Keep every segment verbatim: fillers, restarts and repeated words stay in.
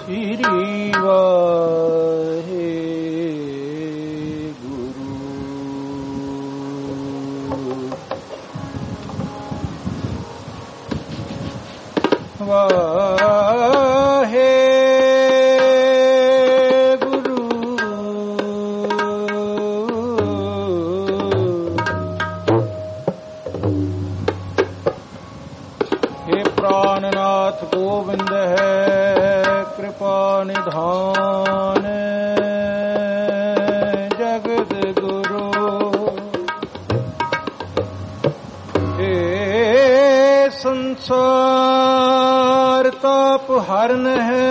श्री वाहे गुरु। वाहे गुरु। हे प्राणनाथ गोविंद है कृपा निधान जगत गुरु। हे संसार ताप हरन है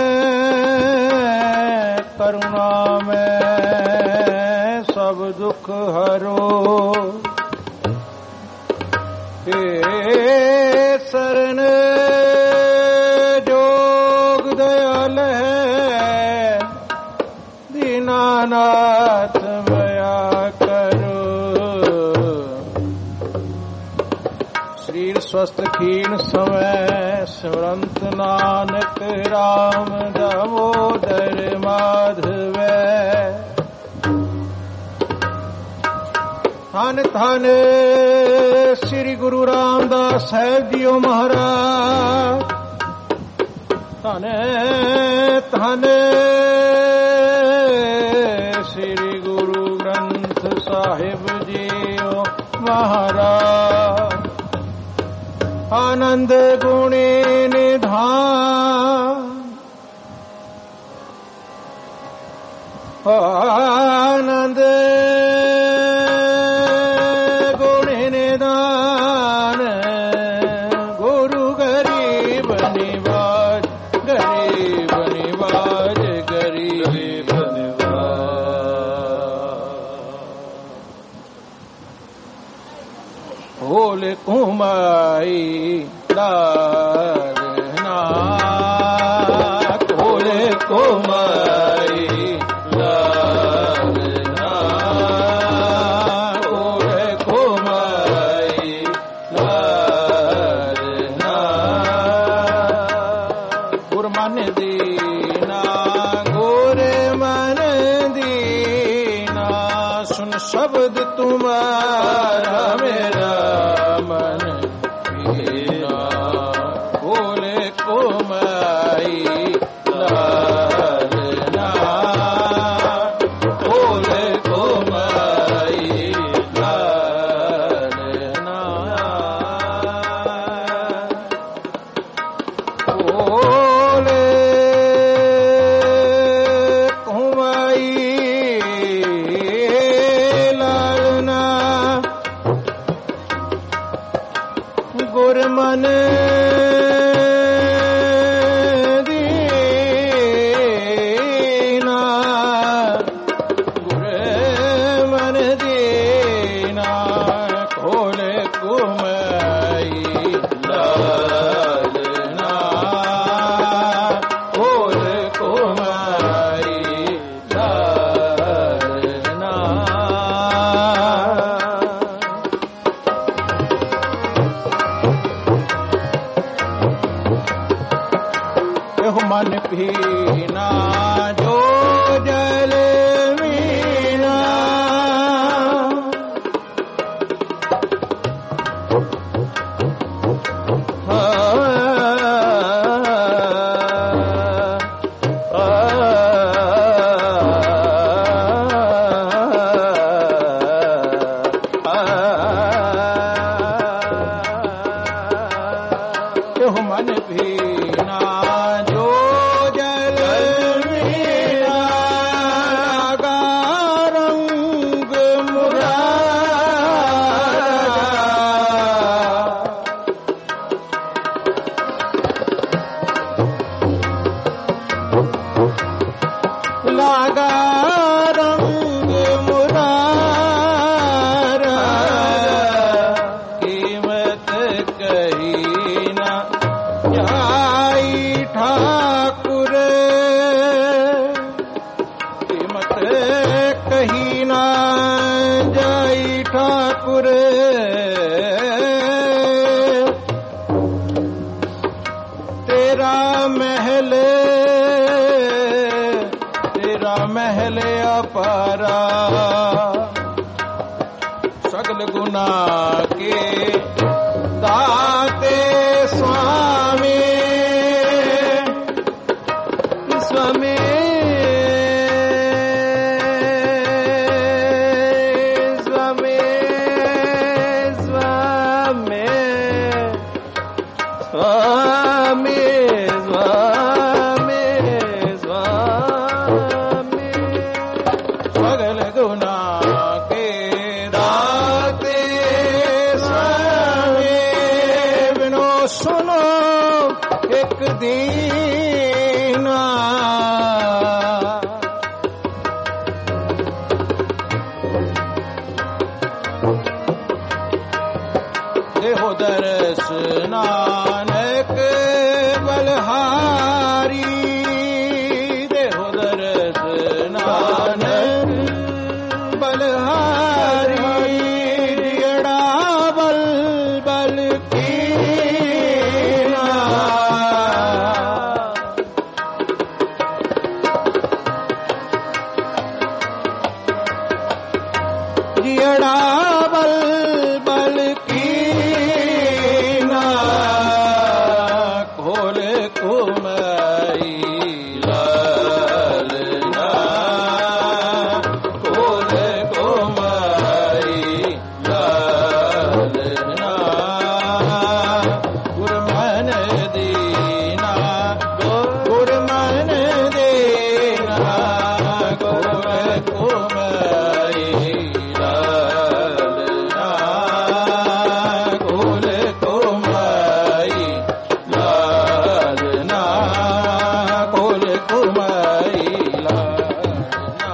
करुणा में सब दुख हरो। हे शरण जोग दयाल है दीनानाथ मया करो। शरीर स्वस्थ खीन समय स्मरंत नानक राम दामोदर माधव। धन धन श्री गुरु रामदास साहिब जीओ महाराज। धन धन श्री गुरु ग्रंथ साहिब जीओ महाराज। आनंद गुणी निधान आनंद गुणी निधान गुरु गरीब निवाज गरीब निवाज गरीब निवाज। भोल कुमाई दारना भोल कुमाई दारना भोल कुमाई दारना। गुर मन दीना गुर मन दीना सुन शब्द तुम्हारा मेरा मन पीना। बोले कुमाई लालना बोले कुमाई लालना। बोले कुमाई लालना गुर मन दीना गुर मन दीना खोले कुमाई लालना खोले कुमाई लालना। मन पीना जो जल मीना मन पीना जो जल मीना गारंग मुरारा लागा रंग मुरारा कीमत कही ना जाई ठाकुर कीमत कही ना जाई ठाकुर। तेरा महल महल अपारा सगल गुना के दाते स्वामी स्वामी स्वामी स्वामी स्वामी स्वामी स्वामी सगल गुना के दाते स्वामी बिनो सुनो एक दीना देहो दर्श नानक बलहारी देहो दर्श नानक बलहारी जियड़ा बल बल कीना जियड़ा बल बल कीना खोल कुमाई लालना खोल कुमाई लालना गुरमन दीना गुरमन देना खोल कुमाई लालना खोल कुमाई लालना खोल कुमाई लालना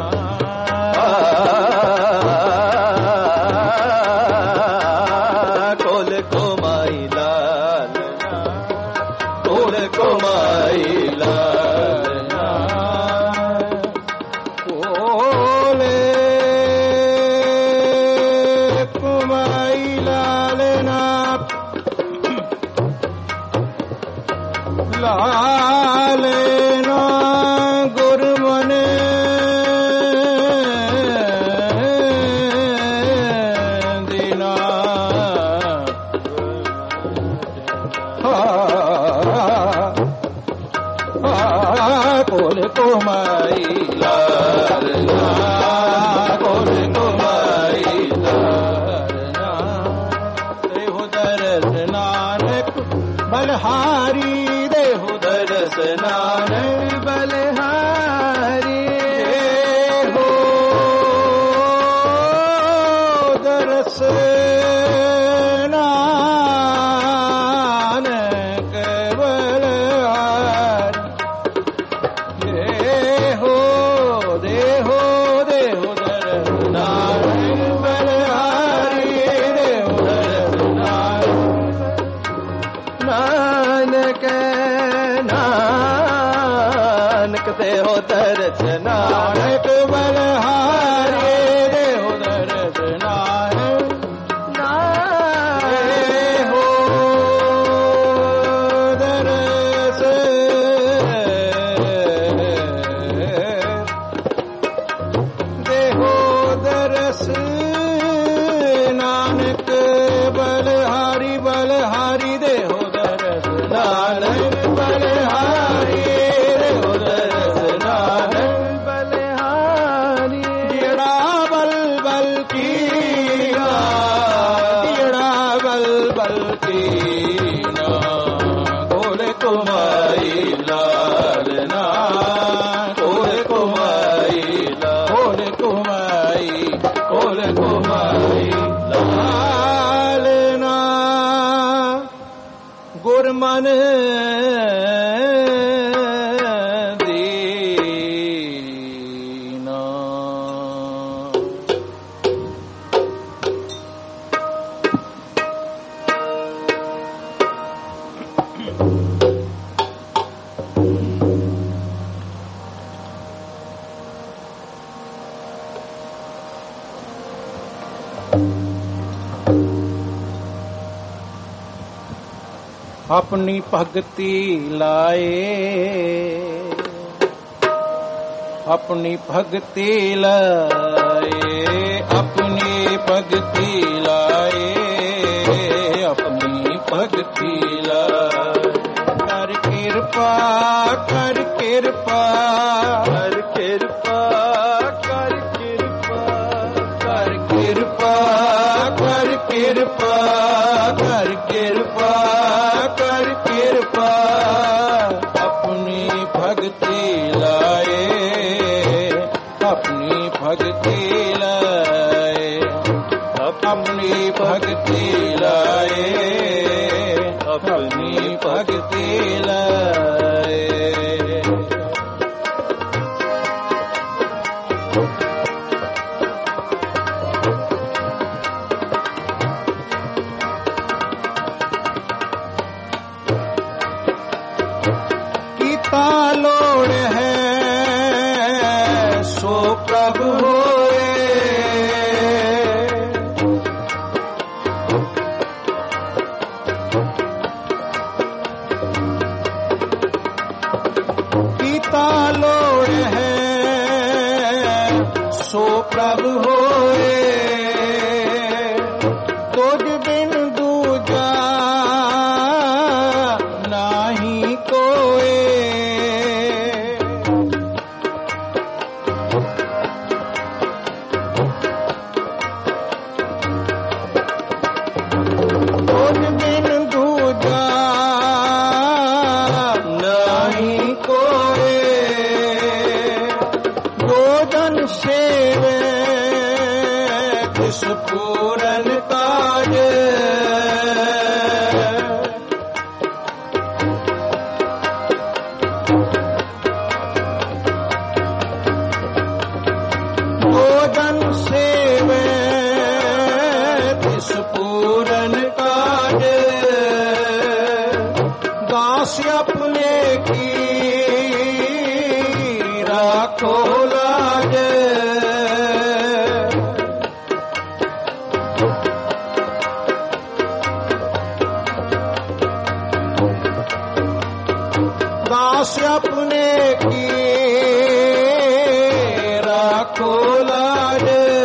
खोल कुमाई लालना खोल कुमाई लालना खोले कुमाई लालना लालना गुरमन दीना कोल कुमाई लालना कोल कुमाई लालना देहो दर्श नानक बलहारी देहो दर्श नानक बलहारी देहो दर्श नानक बलहारी देहो देहो देहो दर्श नानक बलहारी देहो दर्श नानक नानक देहो दर्श नानक बलहारी देहो दर्श नानक देहो दर्श देहो दर्श नानक बलहारी बलहारी देहो दर्श नानक बलहारी देहो दर्श नानक बलहारी जियड़ा बल बल कीना जियड़ा बल बल कीना खोल कुमाई लालना खोल कुमाई खोल कुमाई खोल कुमाई लालना गुरमन दीना अपनी भगति लाए अपनी भक्ति लाए, अपनी भक्ति लाए, अपनी भक्ति लाए। कर कृपा कर कृपा कर कृपा कर कृपा कर कृपा कर कृपा कर कृपा कर कृपा अपनी भक्ति लाए, अपनी भक्ति लाए, अपनी भक्ति लाए, अपनी भक्ति लाए। कीता लोड़ है सो प्रभु होए, कीता लोड़ है सो प्रभु होए। तुझ बिन दूजा नाही कोई, तुझ बिन दूजा नहीं कोई। गोजन सेवे किस पूरन काज, गोजन सेवे किस पूरन काज। दास अपने की राखो लाज, दास अपने की राखो लाज।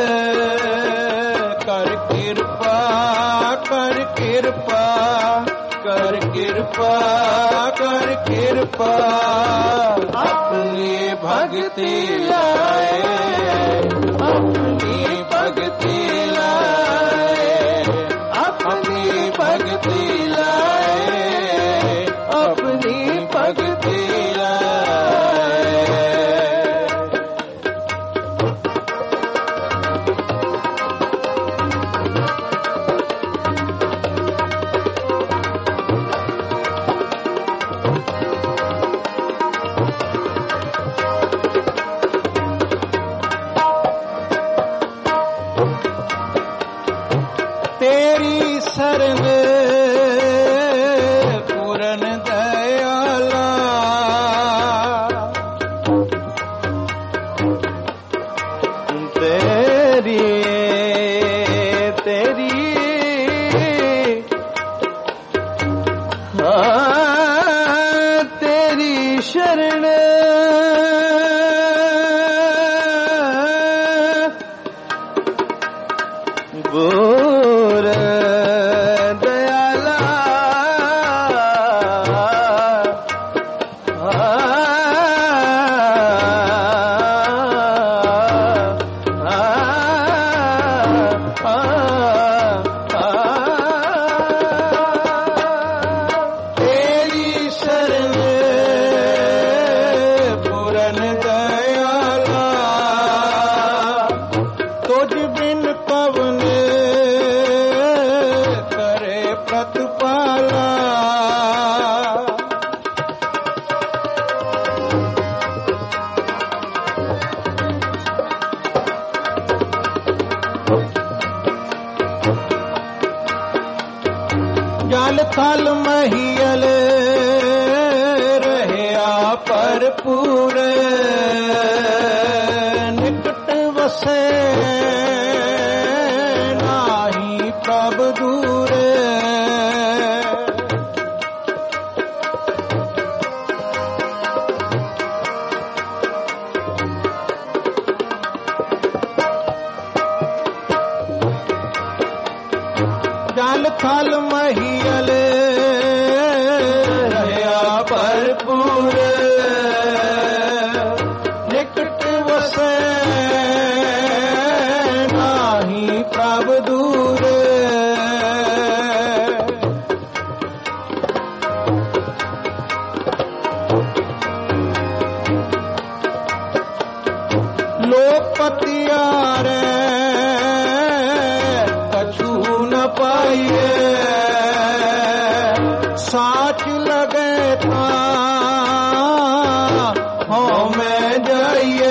कर कृपा कर कृपा कर कृपा कर कृपा अपनी भक्ति लाए, अपनी भक्ति लाए, अपनी भक्ति लाए, अपनी भक्ति लाए। तेरी शरण पूरन दयाला, तेरी तेरी हाँ तेरी शरण पूरन दयाला। तेरी शरण पूरन दयाला, तुझ बिन पवन करे प्रतिपाला। जल थल महियल रहया पर पूरे, निकट वसे नाही प्रभ दूरे। ਥਲ ਥਲ ਮਹੀਅਲ ਰਹਾ ਭਰਪੂਰ ਨਿਕਟ ਵਸੈ ਨਾਹੀ ਪ੍ਰਭ ਦੂਰ ਪਤਿਆਰੇ ਕਛੂ ਨ ਪਾਈਏ ਸਾਚ ਲਗੇ ਤਾਂ ਹਉ ਮੈਂ ਜਾਈਏ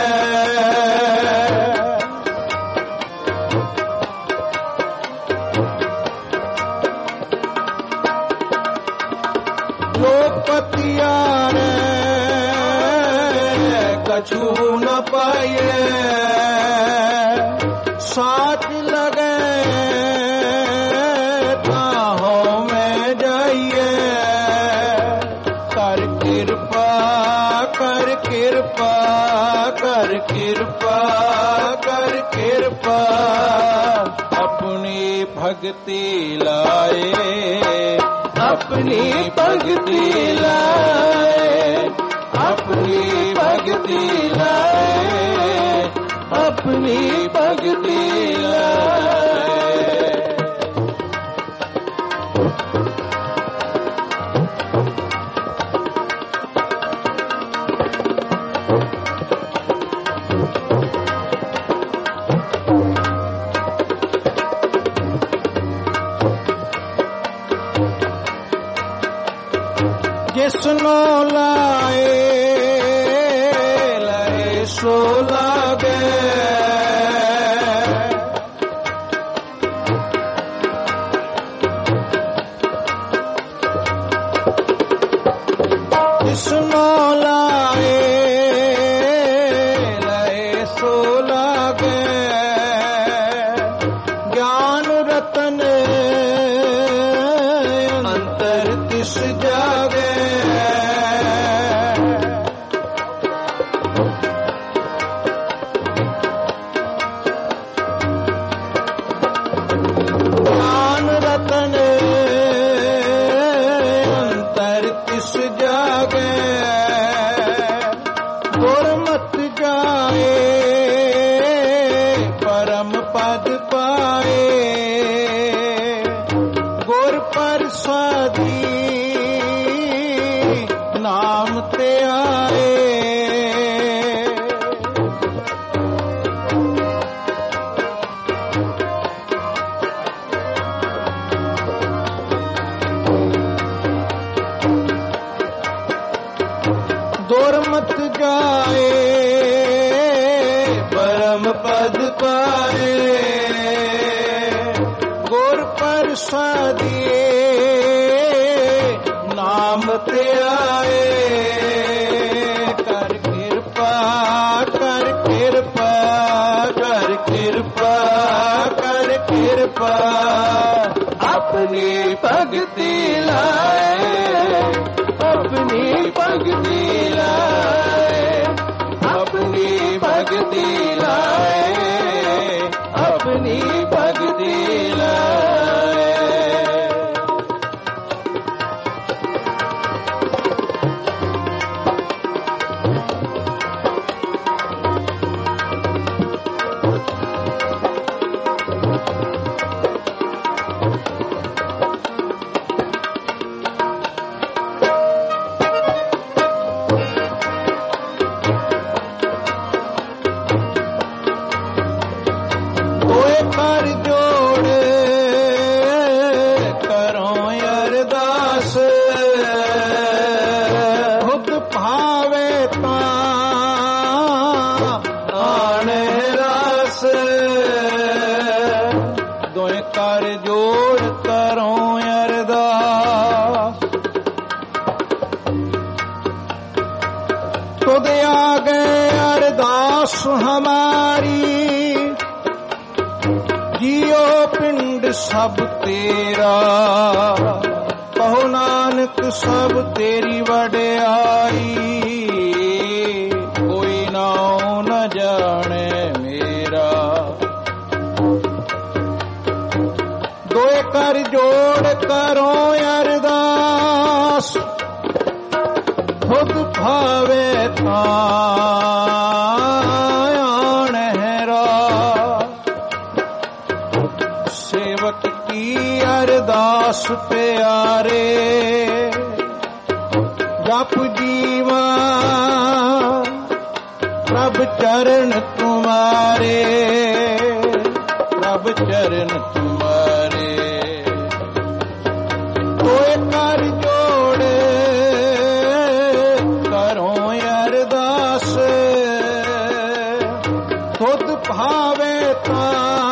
ਲੋਕ ਪਤਿਆਰੇ ਕਛੂ ਨ ਪਾਈਏ ਸਾਚ ਲਗੇ ਤਾਂ ਹੋ ਮੈਂ ਜਾਈਏ ਕਰ ਕਿਰਪਾ ਕਰ ਕਿਰਪਾ ਕਰ ਕਿਰਪਾ ਕਰ ਕਿਰਪਾ ਆਪਣੀ ਭਗਤੀ ਲਾਏ ਆਪਣੀ ਭਗਤੀ ਲਾਏ ਆਪਣੀ ਭਗਤੀ ਲਾਏ ਆਪਣੀ ਭਗਤੀ ਲਾਏ ਜਿਸਨੋ ਲਾਏ ਲਏ ਸੋ ਲਾਗੇ ਜਿਸਨੋ ਲਾਏ ਲਏ ਸੋ ਲਾਗੇ ਗਿਆਨ ਰਤਨ ਅੰਤਰ ਤਿਸ ਜਾਗੇ ਨਾਮ ਤੇ ਆਏ ਦੁਰਮਤ ਜਾਏ ਪਰਮ ਪਦ ਪਾਏ ਗੁਰ ਪ੍ਰਸਾਦੀ ਨਾਮ ਤੇ ਆਏ ਕਰ ਕਿਰਪਾ ਕਰ ਕਿਰਪਾ ਕਰ ਕਿਰਪਾ ਕਰ ਕਿਰਪਾ ਆਪਣੀ ਭਗਤੀ ਲਾਏ ਆਪਣੀ ਭਗਤੀ ਲਾਏ ਆਪਣੀ ਭਗਤੀ ਲਾਏ ਆਪਣੀ ਭਗਤੀ ਲਾਏ ਕਰ ਜੋੜ ਕਰੋ ਅਰਦਾਸ ਖੁਦ ਭਾਵੇ ਤਾਂ ਆਣੇ ਰਸ ਦੋਏ ਕਰ ਜੋੜ ਕਰੋ ਅਰਦਾਸ ਤੁਧ ਆਗੇ ਅਰਦਾਸ ਹਮਾਰੀ जियो पिंड सब तेरा कहो नानक सब तेरी वड्याई कोई नाउ न जाने मेरा दोए कर ਕਰ ਜੋੜ ਕਰੋ ਅਰਦਾਸ, ਖੁਦ ਭਾਵੇ ਤਾਂ ਆਣਹਿਰਾ। ਸੇਵਕ ਕੀ ਅਰਦਾਸ ਪਿਆਰੇ, ਜਪ ਜੀਵਾ ਪ੍ਰਭ ਚਰਨ ਤੁਮਾਰੇ, ਪ੍ਰਭ ਚਰਨ ਤੁਮਾਰੇ। ਕੋਈ ਕਰ ਜੋੜੇ ਕਰੋ ਅਰਦਾਸ, ਖੁਦ ਭਾਵੇ ਤਾਂ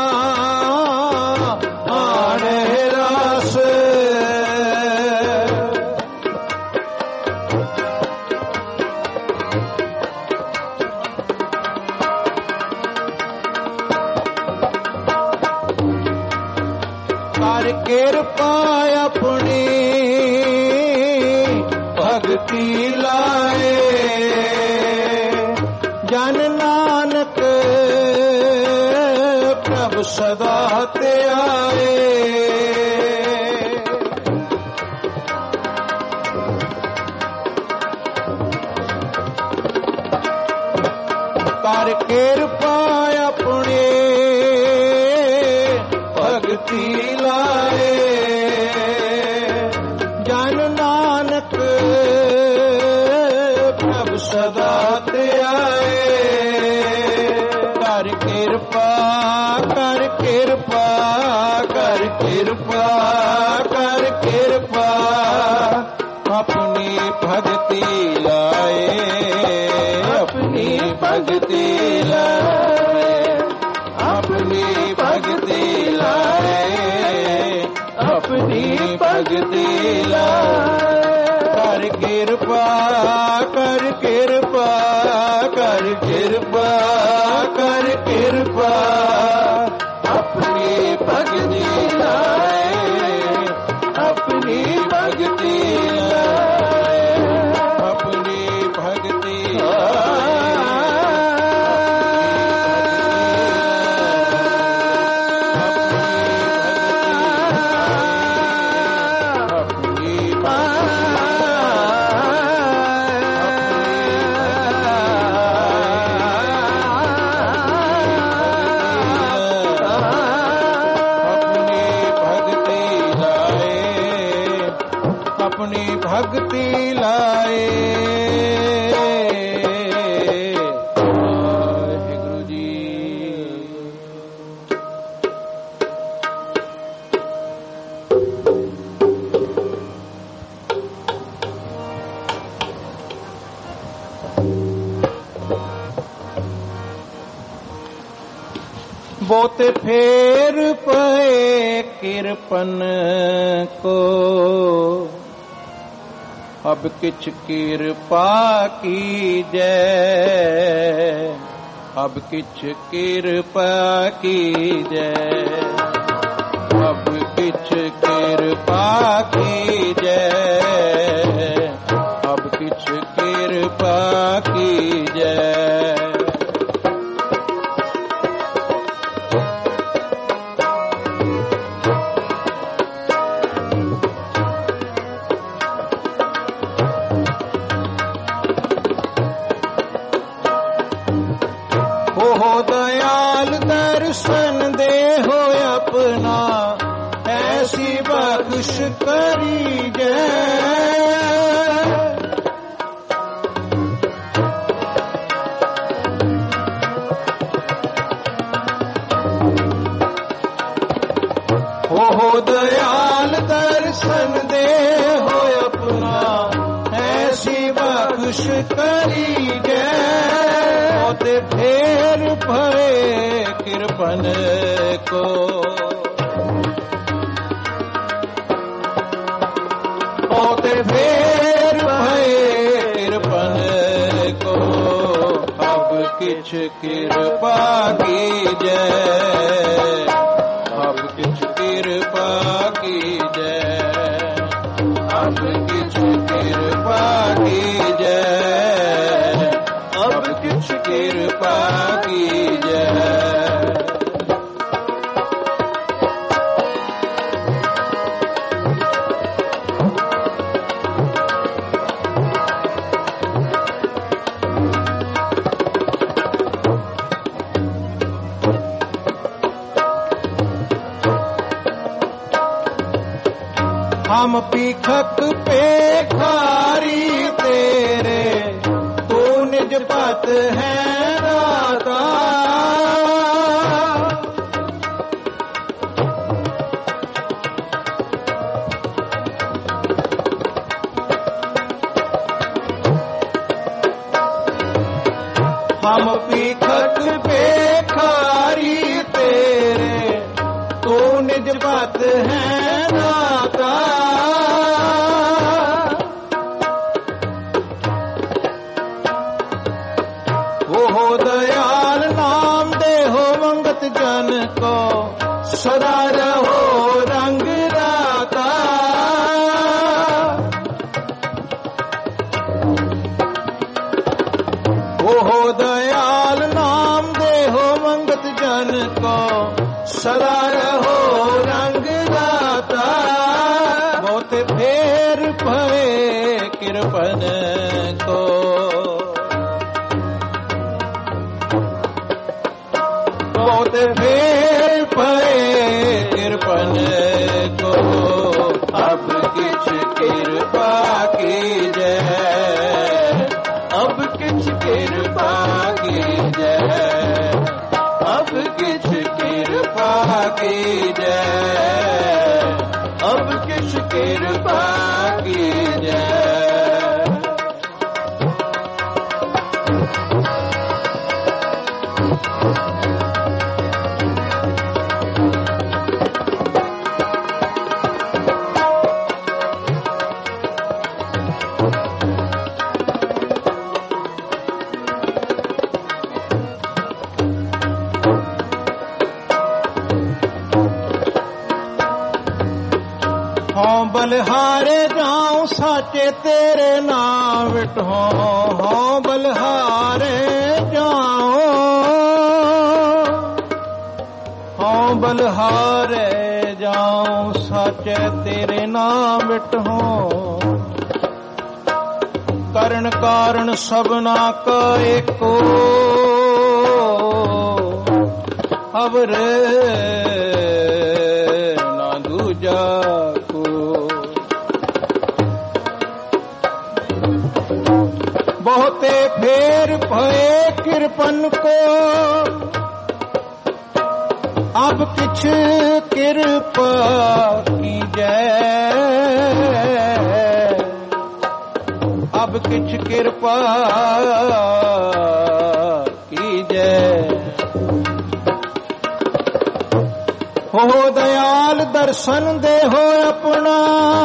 ਆਣੇ ਰਾਸ। ਕਰ ਕਿਰਪਾ ਆਪਣੀ ਭਗਤੀ ਲਾਏ, ਜਨ ਨਾਨਕ ਪ੍ਰਭ ਸਦਾ ਧਿਆਏ। ਕਰ ਕਿਰਪਾ ਆਪਣੀ ਭਗਤੀ ਲਾਏ, ਜਨ ਨਾਨਕ ਪ੍ਰਭ ਸਦਾ ਧਿਆਏ। ਕਰ ਕਿਰਪਾ ਕਰ ਕਿਰਪਾ ਕਰ ਕਿਰਪਾ ਕਰ ਕਿਰਪਾ, ਆਪਣੀ ਭਗਤੀ ਲਾਏ, ਆਪਣੀ ਭਗਤੀ ਲਾਏ, ਆਪਣੀ ਭਗਤੀ ਲਾਏ, ਆਪਣੀ ਭਗਤੀ ਲਾਏ। ਕਰ ਕਿਰਪਾ ਕਰ ਕਿਰਪਾ ਕਰ ਕਿਰਪਾ ਕਰ ਕਿਰਪਾ, ਆਪਣੀ ਭਗਤੀ ਲਾਏ, ਆਪਣੀ ਭਗਤੀ ਲਾਏ, ਆਪਣੀ ਭਗਤੀ ਲਾਏ। ਆਪਣੀ ਭਗਤੀ ਲਾਏ। ਵਾਹਿਗੁਰੂ ਜੀ। ਬਹੁਤੇ ਫੇਰ ਪਏ ਕਿਰਪਨ ਕੋ, अब किछ कृपा कीजै, अब किछ कृपा कीजै, अब किछ कृपा कीजै, अब किछ कृपा कीजै। दयाल दर्शन दे हो अपना, ऐसी बख्श करी जय। हो दयाल दर्शन दे हो अपना, ऐसी बख्श करी जय। ते फेर भरे किरपन को, ते फेर भरे किरपन को, अब किछ कृपा कीजै, अब किछ कृपा कीजै, अब किछ कृपा कीजै, अब किछ कृपा कीजै। हम पीखक पेखारी तेरे, तू निज पत है दाता। हम पीखक पेखारी तेरे, तू निज पत है दाता। वो दयाल नाम दे हो मंगत जन को, सदा रहो रंग राता। वो दयाल नाम दे हो मंगत जन को, सदा रहो रंग राता। बहुत फेर भये कृपन को, बहुत फेर भये कृपन को। अब किछ कृपा की जय, अब किछ कृपा की जय, अब किछ कृपा की जय, अब किछ कृपा की जय। हों बलिहारे जाऊं साचे तेरे नाम विट, हों हों बलिहारे जाऊं, हों बलिहारे जाऊं साचे तेरे नाम विट। हों करण कारण सबना का एको, अवर ना दूजा को। बहुते फेर भये कृपन को, अब किछ कृपा की जय, अब किछ कृपा की जय। हो दयाल दर्शन दे हो अपना,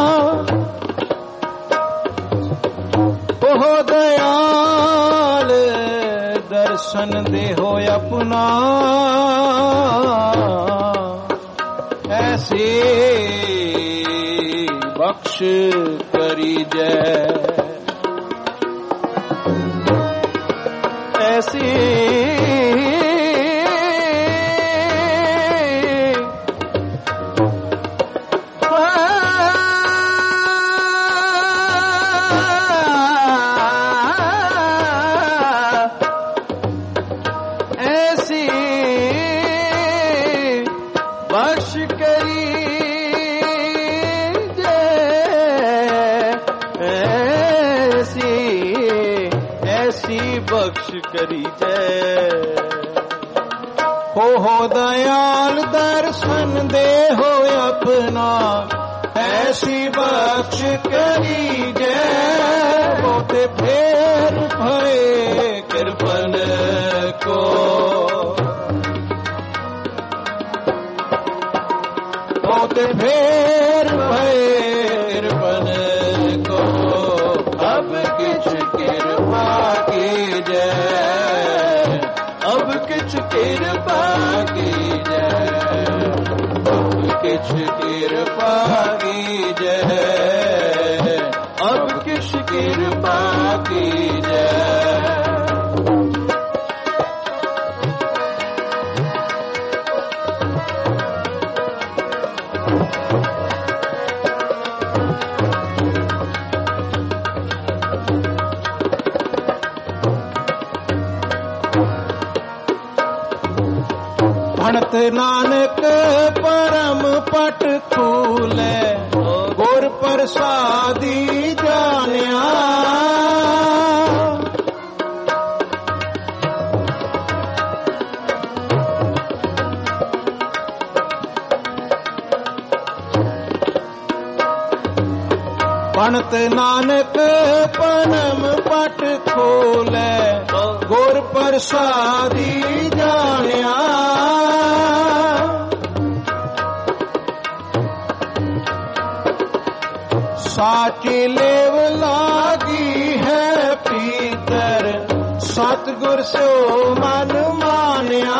हो दयाल दर्शन दे हो अपना। ऐसे बख्श करी जय, ऐसी बख्श करी जय, ऐसी ऐसी बख्श करी जय। हो हो दयाल दर्शन दे हो अपना, ऐसी बख्श करी जय। बहुत फेर भये कृपन को, बहुत फेर भये कृपन को। अब किछ कृपा की जय, अब किछ कृपा की जय, अब किछ कृपा की जय, अब किछ कृपा की जय। भणत नानक परम पट खूले, गुर प्रसादी जानिया पंत नानक पनम पट खोले गुर प्रसादी जानिया साची लेव लागी है पीतर सतगुर सो मन मानिया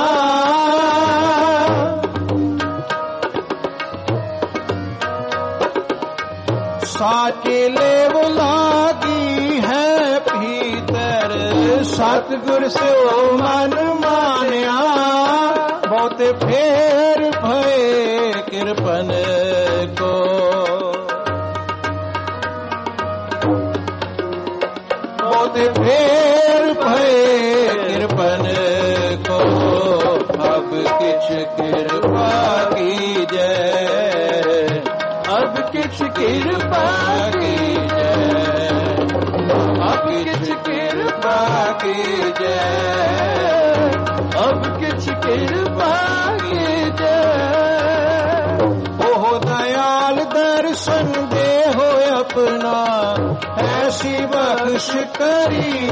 साची लेव लागी है भीतर सतगुर सो मन मानिया बहुत फेर भय कृपन को बहुत फेर भय कृपन को अब किछ कृपा की जय अब किछ कृपा की जय अब किछ कृपा की जय अब किछ कृपा की जय ओह दयाल दर्शन दे हो अपना ऐसी बख्श करी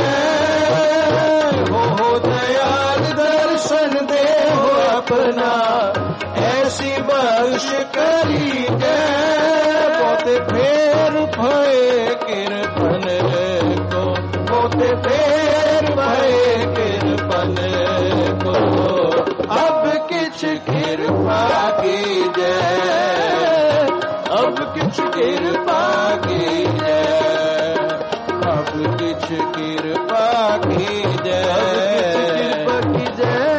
जय ओह दयाल दर्शन दे हो अपना ऐसी बख्श करी जय बहुत फेर भय कृपन को बहुत फेर भय कृपन को अब किछ कृपा की जय अब किछ कृपा की जय अब किछ कृपा की जय की जय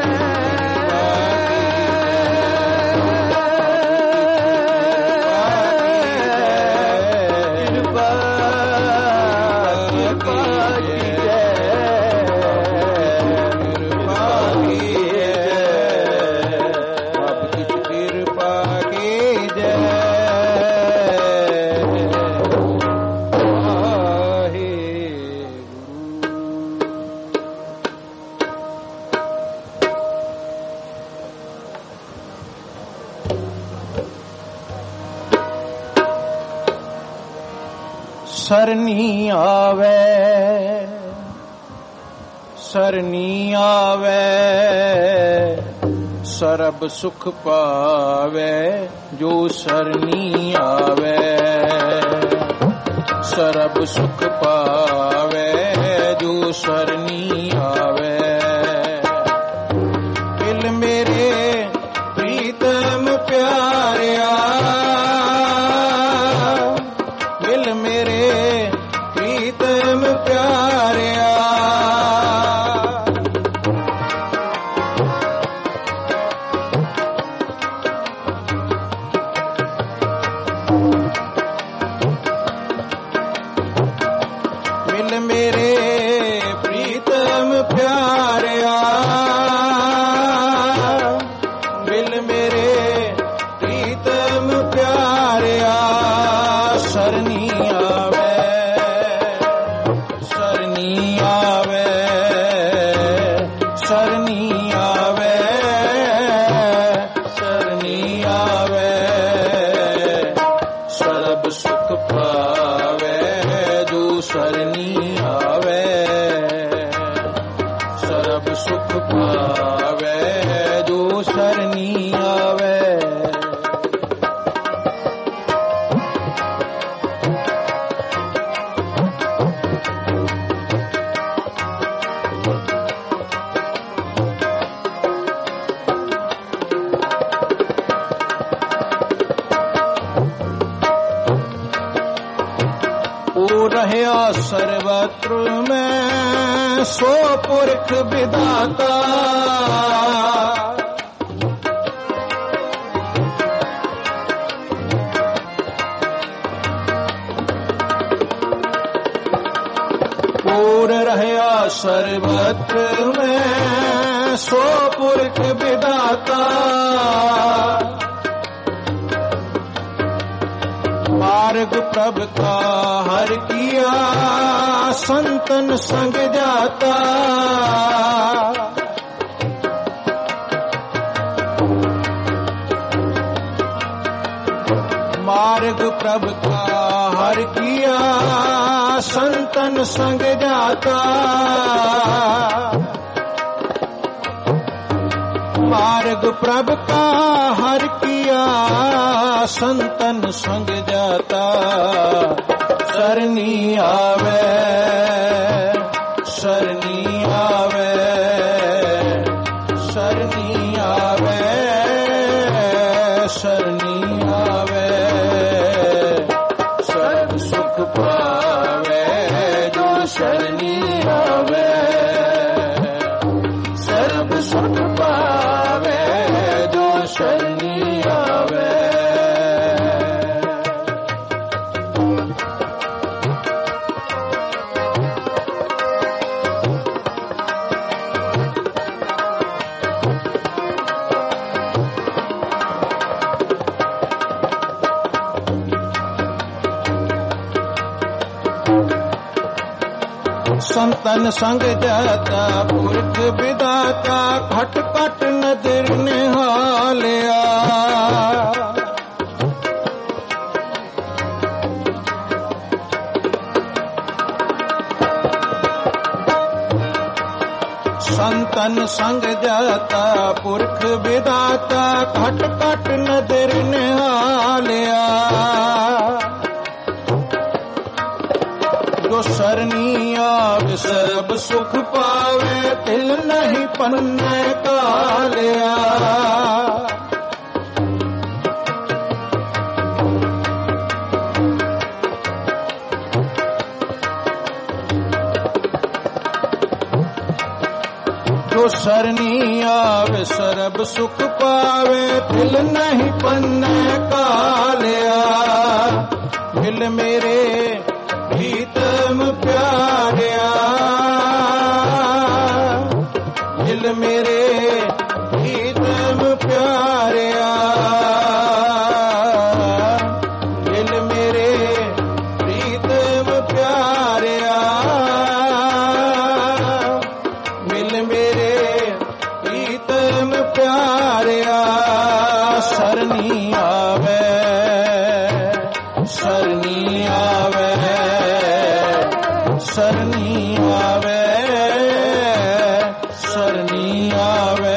सरनी आवे सरनी आवे सरब सुख पावे जो सरनी आवे सरब सुख पावे जो सरनी आवे दिल मेरे प्रीतम प्यारिया दिल मेरे प्रीतम प्यारिया मिल मेरे प्रीतम प्यारिया मिल मेरे प्रीतम प्यारिया सरनी आवे सरनी आवे सरनी आवे सरनी आवे सरब सुख पावे जो सरनी आवे सरब सुख पावे जो सरनी आवे रहया सर्वत्र में सो पुरख विधाता पूर रहया सर्वत्र में सो पुरख विधाता मार्ग प्रभ का हर किया संतन संग जाता। मार्ग प्रभ का हर किया संतन संग जाता। मार्ग प्रभ का हर किया संतन संग जाता। शरणी आवे शरणी आवे शरणी आवे शरणी आवे। सर्व सुख पावे जो शरणी आवे। सर्व सुख पावे जो शरणी आवे। संतन संग जाता पुरख विदाता घट घट नजर निहालिया। संतन संग जाता पुरख विदाता घट घट नजर निहालिया। जो शरणी आवे सब सुख पावे तिल नहीं पन्ने कालिया। जो शरणी आवे सर्ब सुख पावे तिल नहीं पन्ने कालिया। मिल मेरे प्रीतम प्यारिया। दिल मेरे प्रीतम प्यारिया। दिल मेरे प्रीतम प्यारिया। मिल मेरे प्रीतम प्यारिया। शरणी आवे शरणी आवे शरणी आवे शरणी आवे।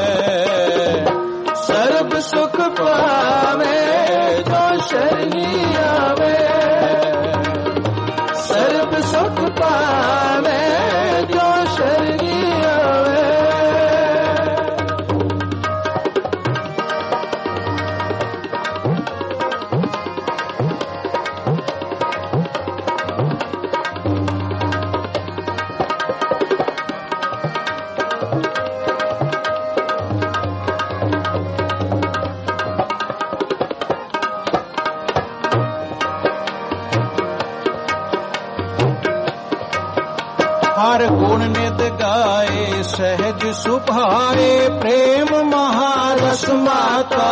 सर्व सुख पावे जो शरणी आवे। सर्व सुख पावे जो शरणी आवे। हर गुण नित गाए सहज सुभाए प्रेम महारस माता।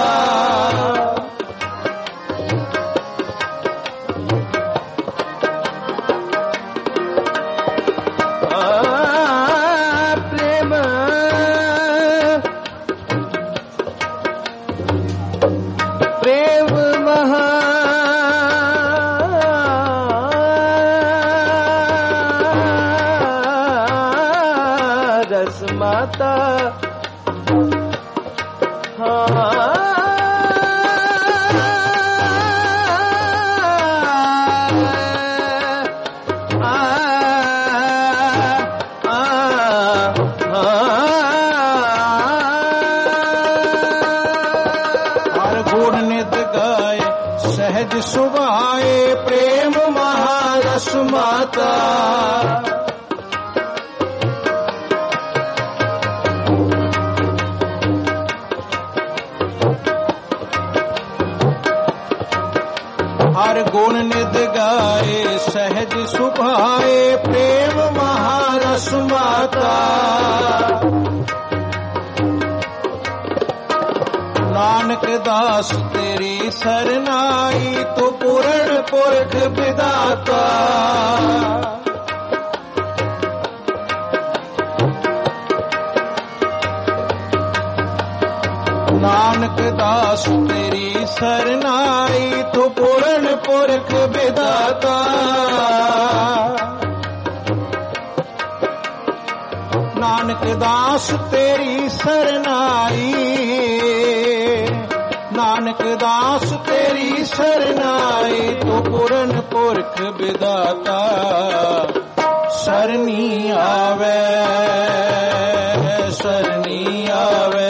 प्रेम प्रेम महा माता। हाँ हर गुण नित गाए सहज सुभाए प्रेम महारस माता। हर गुण नित गाए सहज सुभाए प्रेम महारस माता। नानक नानक दास तेरी सरनाई तू पूर्ण पुरख विदाता। नानक दास तेरी सरनाई तू पूर्ण पुरख विदाता। नानक दास तेरी सरनाई, नानक दास तेरी सरनाई तू पूर्ण पुरख विदाता। सरनी आवे सरनी आवे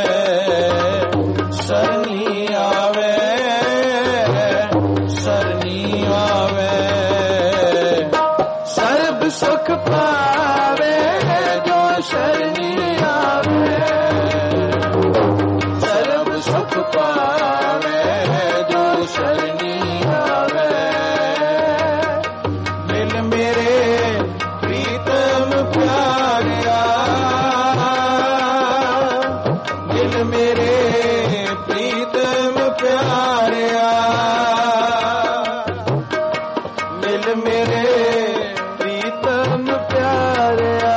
सरनी आवे सरनी आवे। सर्ब सुख पावे जो शरणी आवे। सर्ब सुख पावे जो शरणी आवे। मिल मेरे प्रीतम प्यारिया, मिल मेरे प्रीतम प्यारिया, मिल मेरे प्रीतम प्यारिया,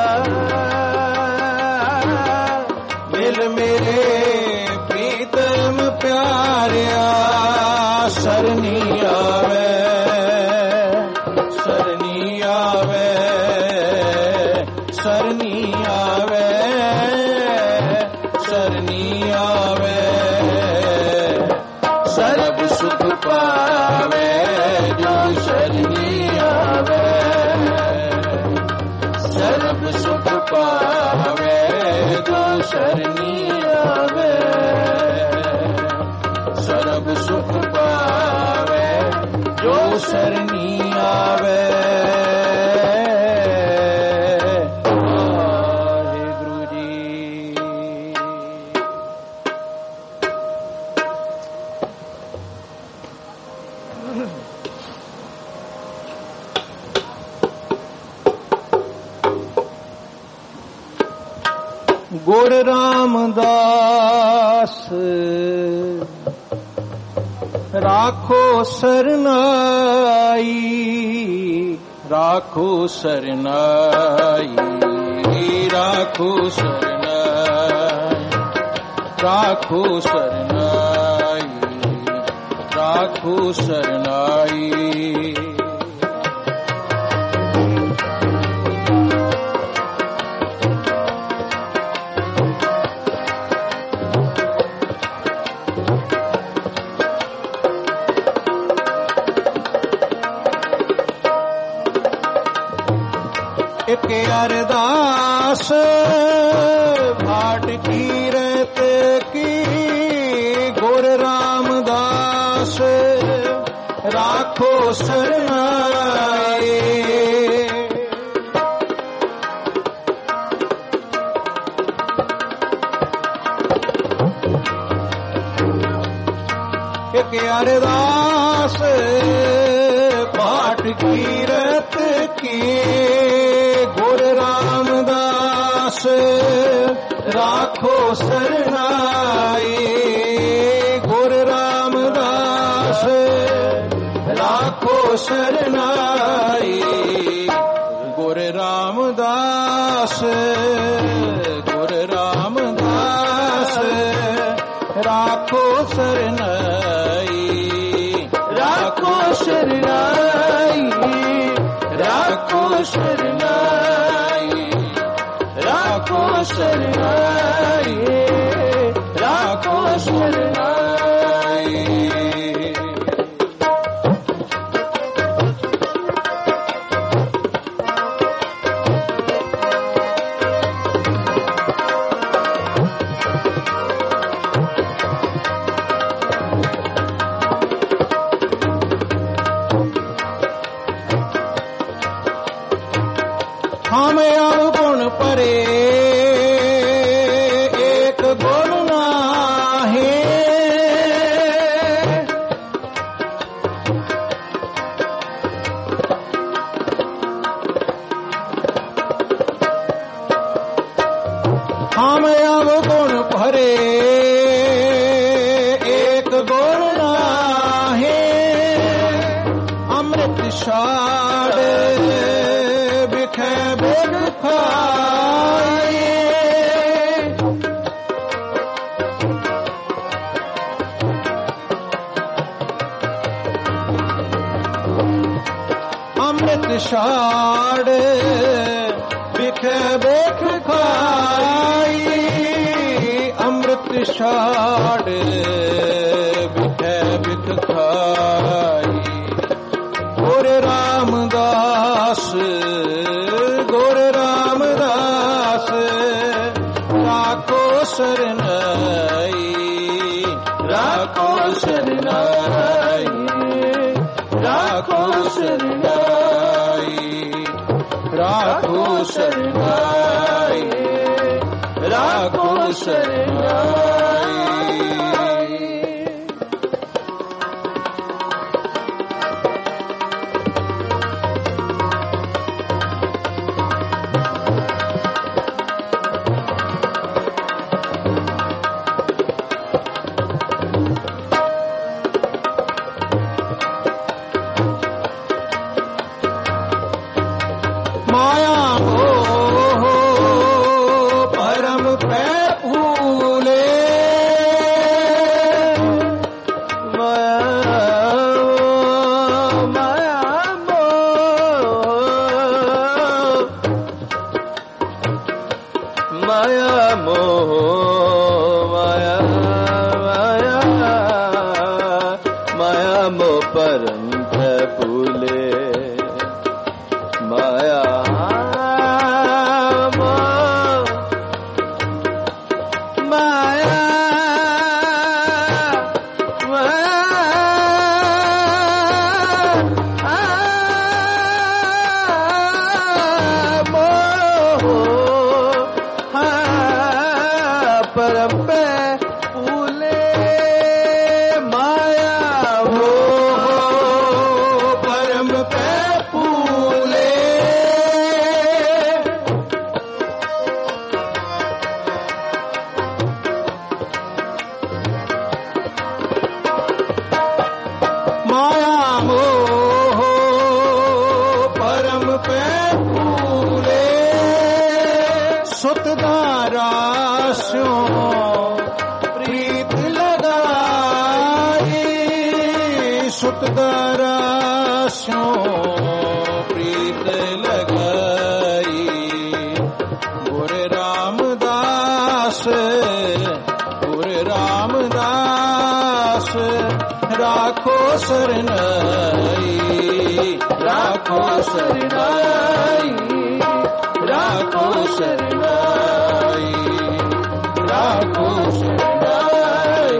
मिल मेरे प्रीतम प्यारिया। सरनी आवे सरनी आवे सरनी आवे सरनी आवे। सर्ब सुख पावे जो शरणी आवे। सर्ब सुख पावे जो शरणी आवे। सर्ब सुख पावे जो शरणी आवे। वाहिगुरु जी। गुर रामदास राखो सरनाई, राखो सरनाई, राखो सरनाई, राखो सरनाई, राखो सरनाई। एक अरदास भाट कीरत की, गुर रामदास राखो सरनाई। एक अरदास भाट कीरत की, गुर रामदास राखो सरनाई। गुर रामदास राखो सरनाई। गुर रामदास गुर रामदास राखो सरनाई। राखो सरनाई, राखो सरनाई, राखो सरनाई, राखो सरनाई। हम अवगुण परे एक गुण नाहे। हम अवगुण परे छाड़ बिखे बिख खाए अमृत छाड़ बिखे बिख खाई अमृत छाड़ बिखे बिख खाई गोरे रामदास गोरे रामदास राखो शरणाई राखो शरणाई राखो शरणाई राखो शरणाई राखो शरणाई प्रीत लगाई गोरे रामदास गोरे रामदास राखो शरणाई राखो शरणाई राखो शरणाई राखो शरणाई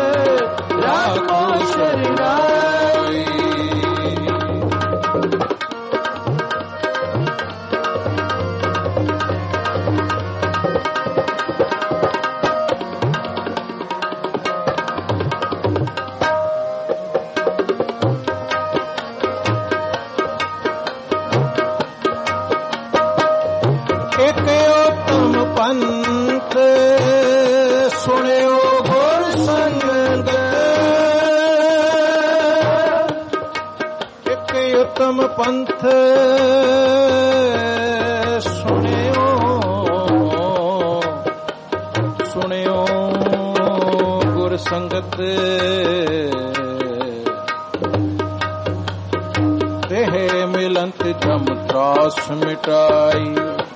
राखो शरणाई पंथ सुनियो गुर संगत एक उत्तम पंथ सुनियो सुनियो गुर संगत देह मिलंत जम त्रास मिटाई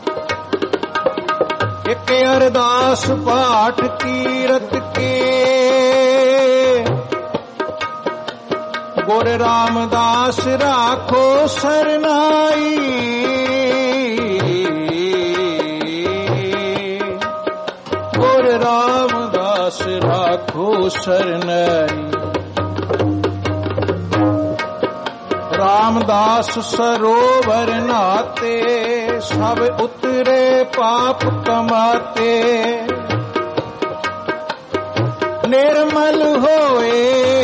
एक अरदास पाठ कीरत के गोरे रामदास राखो शरणाई गोरे रामदास राखो शरणाई रामदास सरोवर नाते सब उतरे पाप कमाते निर्मल होए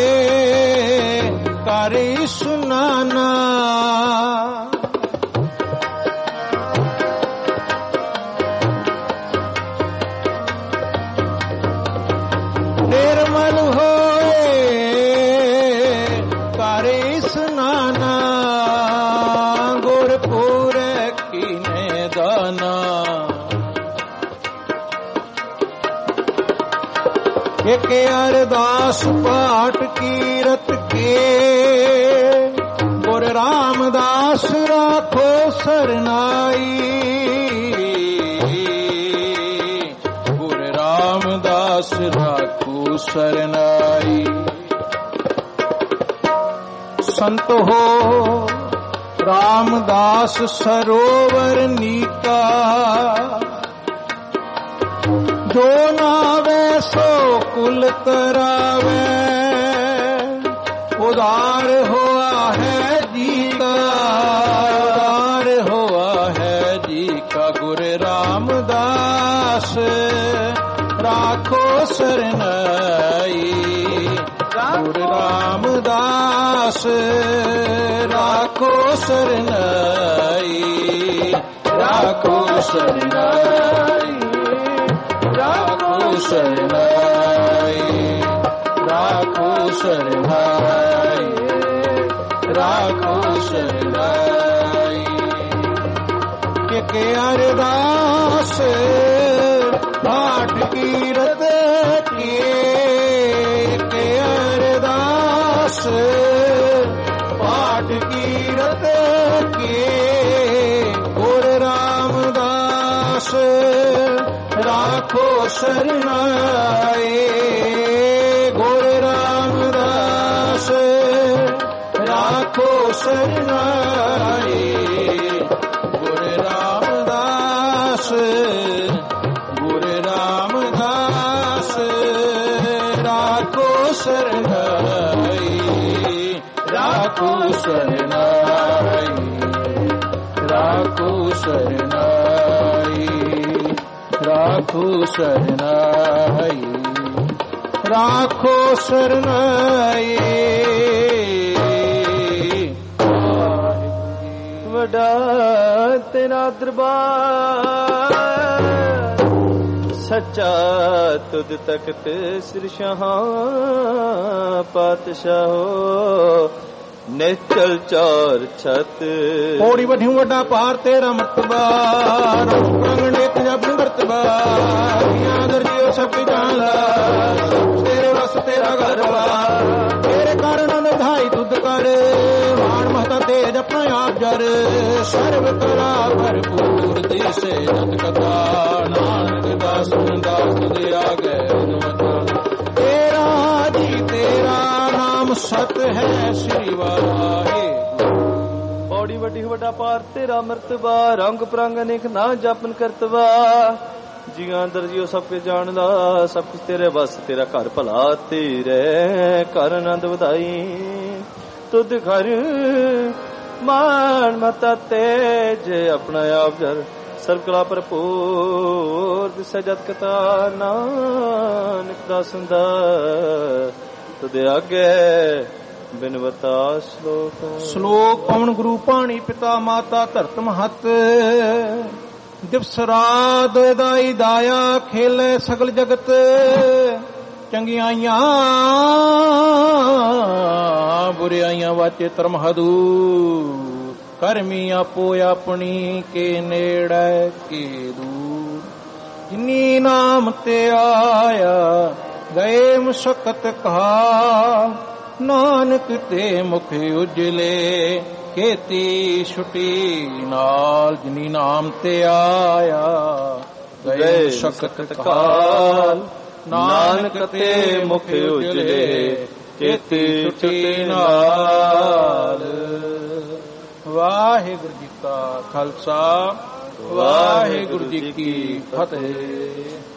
कारी सुनाना निर्मल होए कारी सुनाना एक अरदास पाठ कीरत के गुर रामदास राखो सरनाई। गुर रामदास राखो सरनाई। संत हो रामदास सरोवर नीका, जो नावे सो कुल तरावे। उदार हुआ है जी का, उदार हुआ है जी का। गुरु रामदास राखो सरनाई। गुरु रामदास राखो सरनाई। राखो सरनाई। राखो सरनाई। राखो सरनाई। राखो सरनाई। के अरदास पाठ कीरत के, के अरदास पाठ कीरत के। गुरु रामदास राखो सरनाई। गुरु रामदास राखो सरनाई। गुरु रामदास, गुरु रामदास राखो सरनाई। राखो सरनाई। राखो सरनाई। राखो सरनाई। राखो सरनाई। वडा तेरा दरबार, सच्चा तुद तख्त सिरशाह पातशाहो। निचल चार छत पौड़ी वढी वड्डा पार तेरा मर्तबा। रंगने पंजाब मर्तबा। यादर जियो सब जाना, तेरे वस तेरा घर वा। तेरे कारण निधाई तुद कर, मान महता तेज अपना आप जर। सर्व कला भरपूर दिसे जत कथा, नानक दास दास तुझे आगे उन्मता। तेरा जी तेरा नाम सत है श्री वाहे। पौड़ी वड्डी वड्डा पार तेरा मर्तबा। रंग प्रंग अनेक ना जापन करतवा। जियां दर्जियो सब के जानदा, सब कुछ तेरे बस। तेरा घर भला तेरे कर आनंद वधाई। तुद घर मान मता तेज अपना आप जर। सर्व कला भरपूर दिसे जत कथा, नानक दास हुंदा तुदे आगे बिनवता। श्लोक श्लोक पवन गुरु पाणी पिता माता धरत महत। दिवस रात दाई दाया खेले सगल जगत। चंगियाइयां बुराइयां वाचे तरम हदूर। करमी आपो अपनी के नेड़े के दूर। जिनी नाम ते आया गए मुशक्कत कहा। नानक ते मुख उजले खेती छुटी नाल। जिनी नाम ते आया गए मुशक्कत काल। नानक ते मुख उजले खेती छुटी नाल। वाहिगुरु जी का खालसा, वाहिगुरु जी की फतेह।